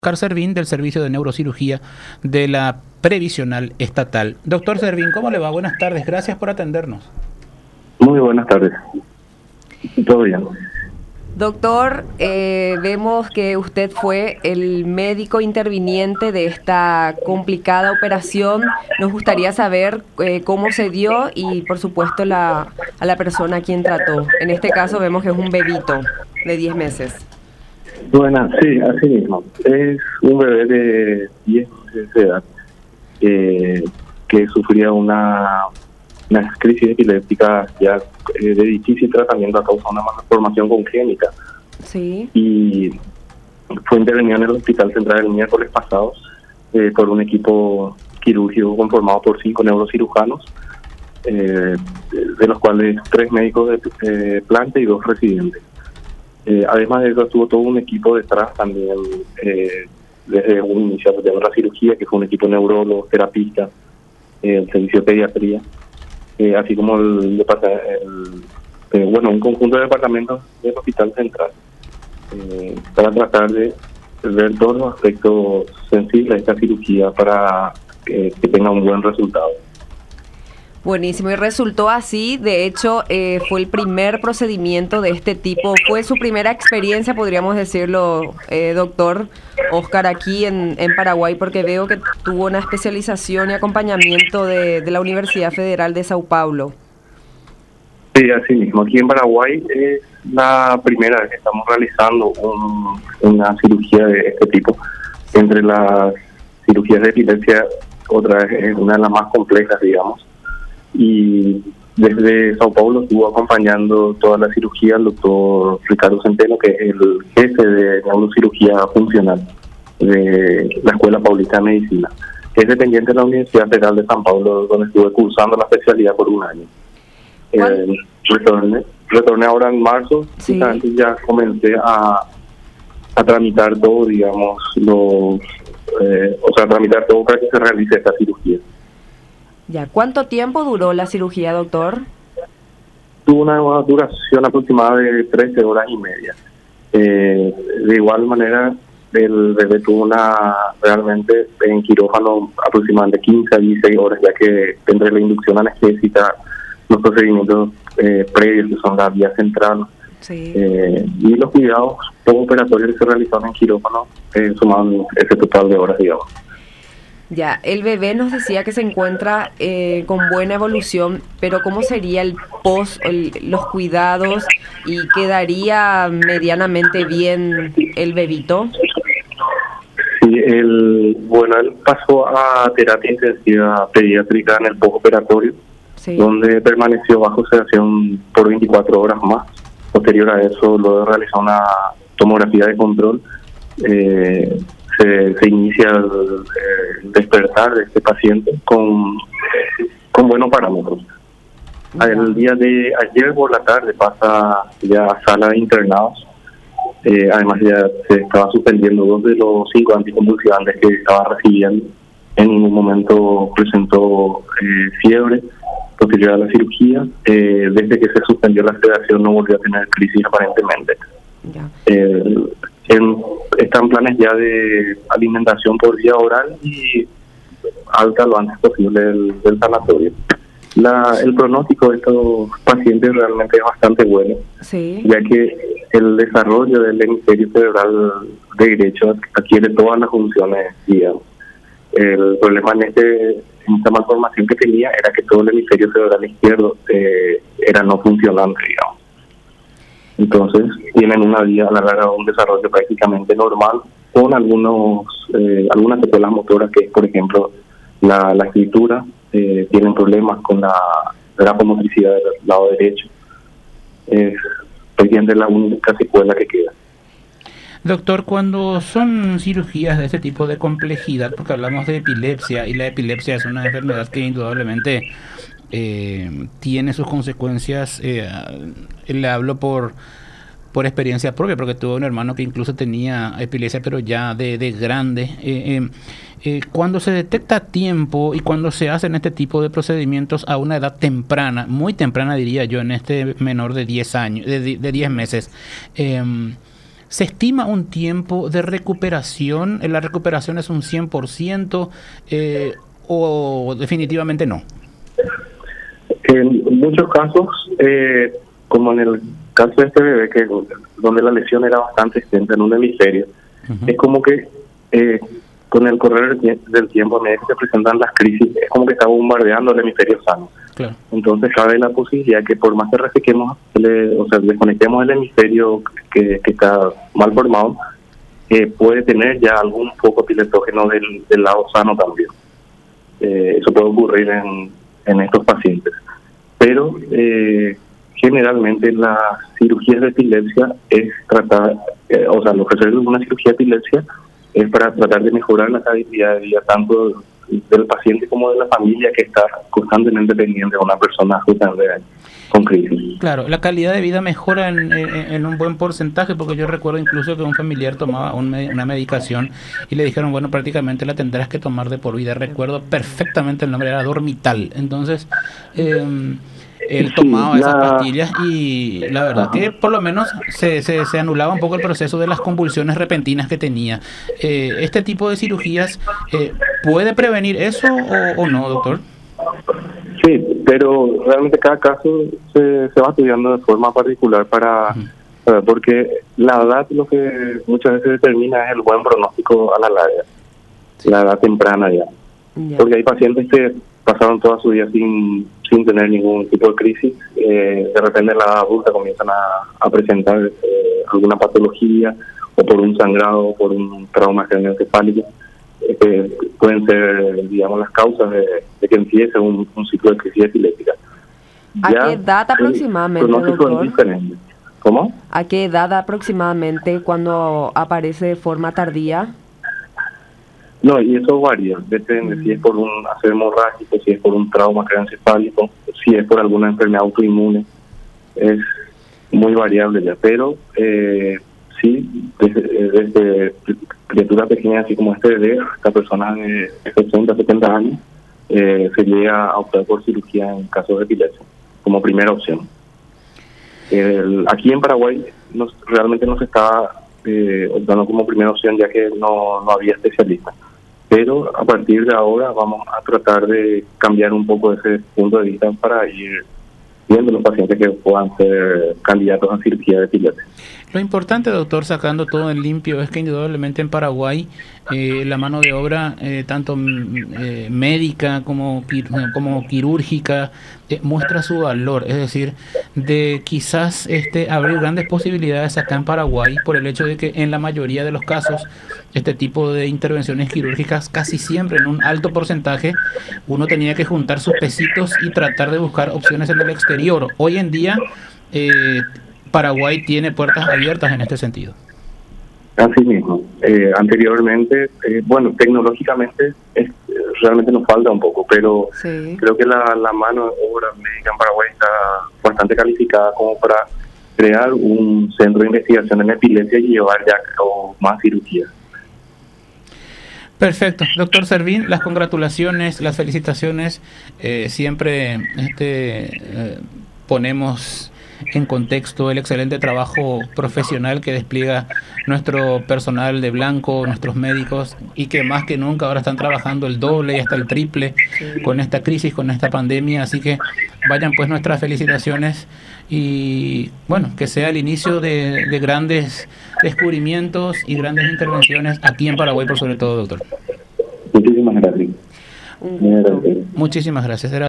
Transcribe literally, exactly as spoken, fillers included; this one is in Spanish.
Oscar Servín, del Servicio de Neurocirugía de la Previsional Estatal. Doctor Servín, ¿cómo le va? Buenas tardes, gracias por atendernos. Muy buenas tardes. Todo bien. Doctor, eh, vemos que usted fue el médico interviniente de esta complicada operación. Nos gustaría saber eh, cómo se dio y, por supuesto, la, a la persona a quien trató. En este caso vemos que es un bebito de diez meses. Bueno, sí, así mismo. Es un bebé de diez meses de edad eh, que sufría una, una crisis epiléptica ya eh, de difícil tratamiento a causa de una malformación congénita. Sí. Y fue intervenido en el Hospital Central el miércoles pasado eh, por un equipo quirúrgico conformado por cinco neurocirujanos, eh, de los cuales tres médicos de eh, planta y dos residentes. Eh, además de eso, tuvo todo un equipo detrás también, eh, desde un inicio de la cirugía, que fue un equipo neurólogo, terapista, eh, el servicio de pediatría, eh, así como el, el, el, bueno, un conjunto de departamentos del Hospital Central, eh, para tratar de ver todos los aspectos sensibles de esta cirugía para que, que tenga un buen resultado. Buenísimo, y resultó así. De hecho, eh, fue el primer procedimiento de este tipo. Fue su primera experiencia, podríamos decirlo, eh, doctor Oscar, aquí en, en Paraguay, porque veo que tuvo una especialización y acompañamiento de, de la Universidad Federal de Sao Paulo. Sí, así mismo. Aquí en Paraguay es la primera vez que estamos realizando un, una cirugía de este tipo. Entre las cirugías de epilepsia, otra vez es una de las más complejas, digamos. Y desde Sao Paulo estuvo acompañando toda la cirugía el doctor Ricardo Centeno, que es el jefe de neurocirugía funcional de la Escuela Paulista de Medicina, que es dependiente de la Universidad Federal de San Paulo, donde estuve cursando la especialidad por un año. Eh, retorné, retorné ahora en marzo, sí. Y ya comencé a, a tramitar todo, digamos, los, eh, o sea, tramitar todo para que se realice esta cirugía. Ya, ¿cuánto tiempo duró la cirugía, doctor? Tuvo una duración aproximada de trece horas y media. Eh, de igual manera, el bebé tuvo una, realmente en quirófano aproximadamente quince a dieciséis horas, ya que entre la inducción anestésica, los procedimientos eh, previos, que son la vía central, sí. eh, y los cuidados postoperatorios que se realizaron en quirófano, eh, sumaban ese total de horas, digamos. Ya, el bebé nos decía que se encuentra eh, con buena evolución, pero ¿cómo sería el post, el, los cuidados, y quedaría medianamente bien el bebito? Sí, el, bueno, él pasó a terapia intensiva pediátrica en el postoperatorio, sí. Donde permaneció bajo sedación por veinticuatro horas más. Posterior a eso, luego de realizar una tomografía de control, eh, Se, se inicia el, el despertar de este paciente con, con buenos parámetros. El día de ayer por la tarde pasa ya a sala de internados. Eh, además ya se estaba suspendiendo dos de los cinco anticonvulsivantes que estaba recibiendo. En ningún momento presentó eh, fiebre posterior a la cirugía. Eh, desde que se suspendió la sedación no volvió a tener crisis aparentemente. Eh, en, están planes ya de alimentación por vía oral y alta lo antes posible del, del sanatorio. La, el pronóstico de estos pacientes realmente es bastante bueno, sí. Ya que el desarrollo del hemisferio cerebral derecho adquiere todas las funciones, digamos. El problema en, este, en esta malformación que tenía era que todo el hemisferio cerebral izquierdo eh, era no funcionante, digamos. Entonces tienen una vida a la larga, un desarrollo prácticamente normal, con algunos eh, algunas secuelas motoras, que es, por ejemplo, la, la escritura. Eh, tienen problemas con la grafomotricidad del lado derecho. Es prácticamente la única secuela que queda. Doctor, cuando son cirugías de este tipo de complejidad, porque hablamos de epilepsia, y la epilepsia es una enfermedad que indudablemente eh, tiene sus consecuencias, eh, le hablo por por experiencia propia, porque tuve un hermano que incluso tenía epilepsia, pero ya de, de grande. Eh, eh, eh, cuando se detecta a tiempo y cuando se hacen este tipo de procedimientos a una edad temprana, muy temprana diría yo, en este menor de diez años, de, de diez meses, eh, ¿Se estima un tiempo de recuperación? ¿La recuperación es un cien por ciento eh, o definitivamente no? En muchos casos, eh, como en el caso de este bebé, que donde la lesión era bastante extensa en un hemisferio, uh-huh. es como que eh, con el correr del tiempo, a medida que se presentan las crisis, es como que está bombardeando el hemisferio sano. Claro. Entonces cabe la posibilidad que por más que resequemos, le, o sea, desconectemos el hemisferio que, que está mal formado, eh, puede tener ya algún foco epileptógeno del, del lado sano también. Eh, eso puede ocurrir en, en estos pacientes. Pero eh, generalmente las cirugías de epilepsia es tratar, eh, o sea, lo que se hace en una cirugía de epilepsia es para tratar de mejorar la calidad de vida tanto del paciente como de la familia que está constantemente pendiente de una persona justamente con crisis. Claro, la calidad de vida mejora en, en, en un buen porcentaje, porque yo recuerdo incluso que un familiar tomaba un, una medicación y le dijeron, bueno, prácticamente la tendrás que tomar de por vida. Recuerdo perfectamente el nombre, era Dormital. Entonces, eh, él tomaba sí, la... esas pastillas y la verdad Ajá. que por lo menos se, se, se anulaba un poco el proceso de las convulsiones repentinas que tenía. Eh, ¿Este tipo de cirugías eh, puede prevenir eso o, o no, doctor? Sí, pero realmente cada caso se, se va estudiando de forma particular para uh-huh. porque la edad lo que muchas veces determina es el buen pronóstico a la larga, sí. la edad temprana ya. Yeah. Porque hay pacientes que pasaron toda su vida sin sin tener ningún tipo de crisis, eh, de repente en la edad adulta comienzan a, a presentar eh, alguna patología o por un sangrado o por un trauma craneoencefálico, eh, que pueden ser, digamos, las causas de, de que empiece un, un ciclo de crisis epiléptica. ¿A ya, qué edad aproximadamente, doctor? Es diferente. ¿Cómo? ¿A qué edad aproximadamente cuando aparece de forma tardía? No, y eso varía, depende mm. si es por un ácido hemorrágico, si es por un trauma craneoencefálico, si es por alguna enfermedad autoinmune, es muy variable ya, pero eh, sí, desde, desde criaturas pequeñas así como este bebé, hasta personas de sesenta, setenta años, eh, se llega a optar por cirugía en casos de epilepsia, como primera opción. El, aquí en Paraguay no, realmente no se estaba eh, optando como primera opción ya que no, no había especialistas. Pero a partir de ahora vamos a tratar de cambiar un poco ese punto de vista para ir viendo los pacientes que puedan ser candidatos a cirugía de epilepsia. Lo importante, doctor, sacando todo en limpio, es que indudablemente en Paraguay eh, la mano de obra, eh, tanto eh, médica como, como quirúrgica, eh, muestra su valor. Es decir, de quizás este abrir grandes posibilidades acá en Paraguay por el hecho de que en la mayoría de los casos este tipo de intervenciones quirúrgicas, casi siempre en un alto porcentaje, uno tenía que juntar sus pesitos y tratar de buscar opciones en el exterior. Hoy en día eh, Paraguay tiene puertas abiertas en este sentido. Así mismo. Eh, anteriormente, eh, bueno, tecnológicamente es, realmente nos falta un poco, pero sí. creo que la, la mano de obra médica en Paraguay está bastante calificada como para crear un centro de investigación en epilepsia y llevar ya a cabo más cirugías. Perfecto, doctor Servín, las congratulaciones, las felicitaciones, eh, siempre este eh, ponemos en contexto el excelente trabajo profesional que despliega nuestro personal de blanco, nuestros médicos, y que más que nunca ahora están trabajando el doble y hasta el triple sí. con esta crisis, con esta pandemia, así que vayan pues nuestras felicitaciones y bueno, que sea el inicio de, de grandes descubrimientos y grandes intervenciones aquí en Paraguay por sobre todo, doctor. Muchísimas gracias. Muchísimas gracias. Era